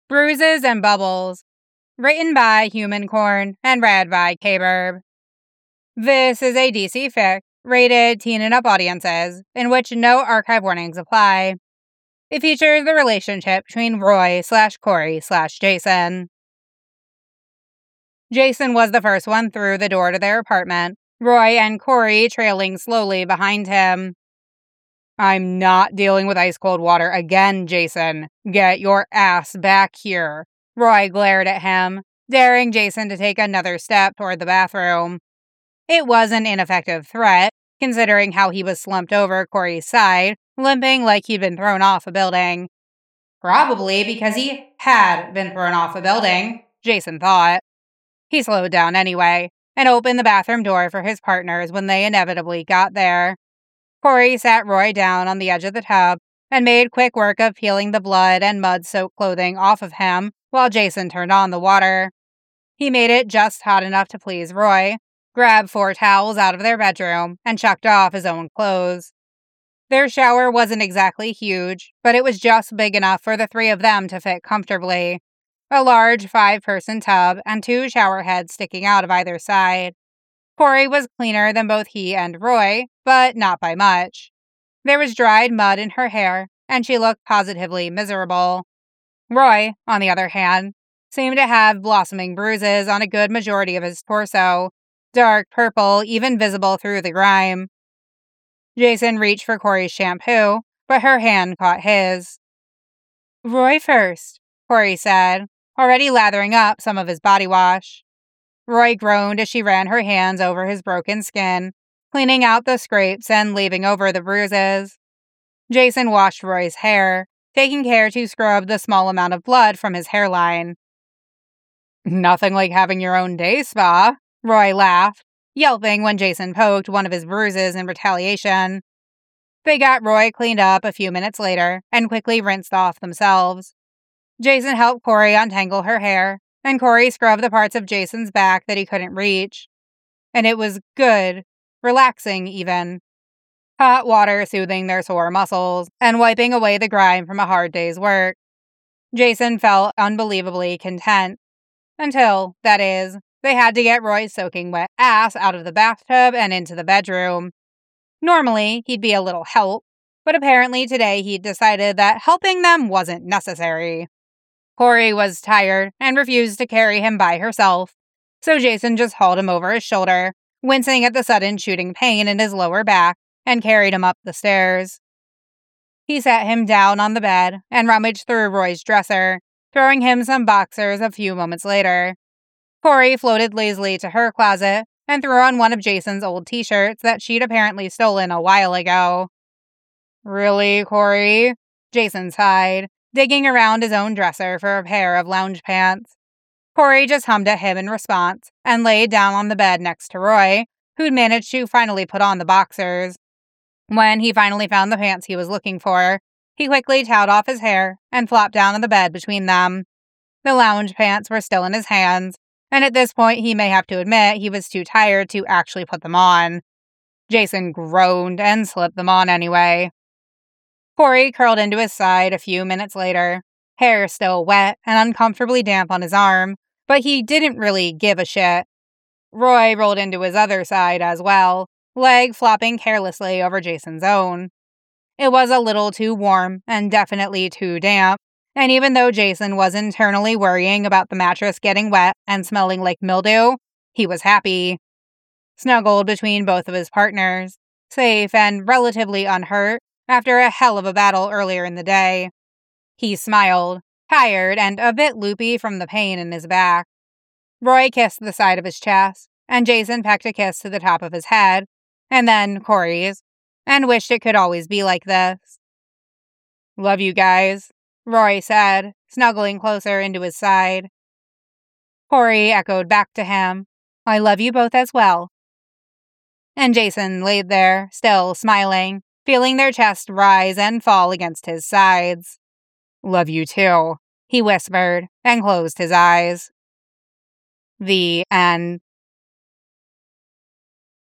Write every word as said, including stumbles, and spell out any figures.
Bruises and Bubbles, written by Human Corn and read by K-Burb. This is a D C fic, rated teen and up audiences, in which no archive warnings apply. It features the relationship between Roy slash Corey slash Jason. Jason was the first one through the door to their apartment, Roy and Corey trailing slowly behind him. "I'm not dealing with ice-cold water again, Jason. Get your ass back here," Roy glared at him, daring Jason to take another step toward the bathroom. It was an ineffective threat, considering how he was slumped over Corey's side, limping like he'd been thrown off a building. Probably because he had been thrown off a building, Jason thought. He slowed down anyway, and opened the bathroom door for his partners when they inevitably got there. Corey sat Roy down on the edge of the tub and made quick work of peeling the blood and mud-soaked clothing off of him while Jason turned on the water. He made it just hot enough to please Roy, grabbed four towels out of their bedroom, and chucked off his own clothes. Their shower wasn't exactly huge, but it was just big enough for the three of them to fit comfortably. A large five-person tub and two shower heads sticking out of either side. Corey was cleaner than both he and Roy, but not by much. There was dried mud in her hair, and she looked positively miserable. Roy, on the other hand, seemed to have blossoming bruises on a good majority of his torso, dark purple even visible through the grime. Jason reached for Corey's shampoo, but her hand caught his. "Roy first," Corey said, already lathering up some of his body wash. Roy groaned as she ran her hands over his broken skin, cleaning out the scrapes and leaving over the bruises. Jason washed Roy's hair, taking care to scrub the small amount of blood from his hairline. "Nothing like having your own day spa," Roy laughed, yelping when Jason poked one of his bruises in retaliation. They got Roy cleaned up a few minutes later and quickly rinsed off themselves. Jason helped Corey untangle her hair, and Corey scrubbed the parts of Jason's back that he couldn't reach. And it was good, relaxing even. Hot water soothing their sore muscles and wiping away the grime from a hard day's work. Jason felt unbelievably content. Until, that is, they had to get Roy's soaking wet ass out of the bathtub and into the bedroom. Normally, he'd be a little help, but apparently today he'd decided that helping them wasn't necessary. Corey was tired and refused to carry him by herself, so Jason just hauled him over his shoulder, wincing at the sudden shooting pain in his lower back, and carried him up the stairs. He sat him down on the bed and rummaged through Roy's dresser, throwing him some boxers a few moments later. Corey floated lazily to her closet and threw on one of Jason's old t-shirts that she'd apparently stolen a while ago. "Really, Corey?" Jason sighed, digging around his own dresser for a pair of lounge pants. Corey just hummed at him in response and laid down on the bed next to Roy, who'd managed to finally put on the boxers. When he finally found the pants he was looking for, he quickly towed off his hair and flopped down on the bed between them. The lounge pants were still in his hands, and at this point he may have to admit he was too tired to actually put them on. Jason groaned and slipped them on anyway. Corey curled into his side a few minutes later, hair still wet and uncomfortably damp on his arm, but he didn't really give a shit. Roy rolled into his other side as well, leg flopping carelessly over Jason's own. It was a little too warm and definitely too damp, and even though Jason was internally worrying about the mattress getting wet and smelling like mildew, he was happy. Snuggled between both of his partners, safe and relatively unhurt after a hell of a battle earlier in the day. He smiled, tired and a bit loopy from the pain in his back. Roy kissed the side of his chest, and Jason pecked a kiss to the top of his head, and then Corey's, and wished it could always be like this. "Love you guys," Roy said, snuggling closer into his side. Corey echoed back to him, "I love you both as well." And Jason laid there, still smiling, feeling their chest rise and fall against his sides. "Love you too," he whispered, and closed his eyes. The end.